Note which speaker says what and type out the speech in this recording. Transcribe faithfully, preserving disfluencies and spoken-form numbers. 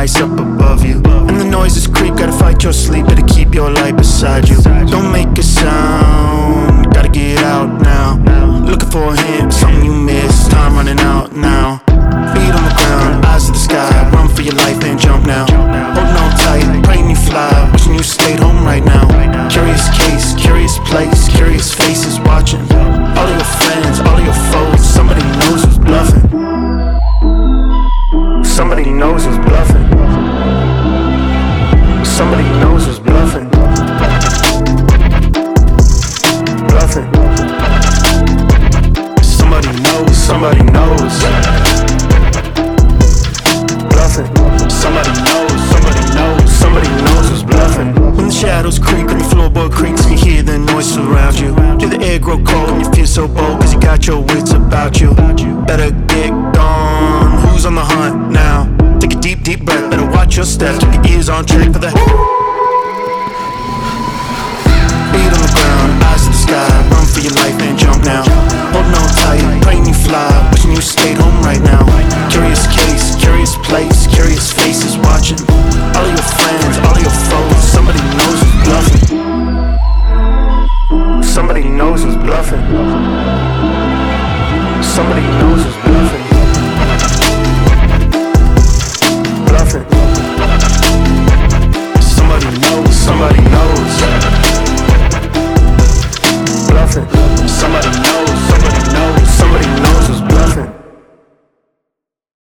Speaker 1: nice up above you. And the noises creep, gotta fight your sleep, better keep your light beside you. Don't make a sound, gotta get out now. Looking for a hint, something you missed, time running out now. Feet on the ground, eyes to the sky, run for your life and jump now. Holding on tight, praying you fly, wishing you stayed home right now. Curious case, curious place, curious faces watching. All of your friends, all of your foes, somebody knows who's bluffing. Somebody knows who's bluffing. Somebody knows who's bluffing. Bluffing. Somebody knows, somebody knows. Bluffing. Somebody knows, somebody knows, somebody knows who's bluffing. When the shadows creep and the floorboard creaks and you hear the noise surround you, do the air grow cold and you feel so bold cause you got your wits about you. Better get gone, who's on the hunt now? Take a deep, deep breath, better watch your steps, keep your ears on track for the feet on the ground, eyes to the sky, run for your life and jump now. Holding on tight, praying you fly, wishing you stayed home right now. Curious case, curious place, curious faces watching. All of your friends, all of your foes, somebody knows who's bluffing. Somebody knows who's bluffing. Somebody knows who's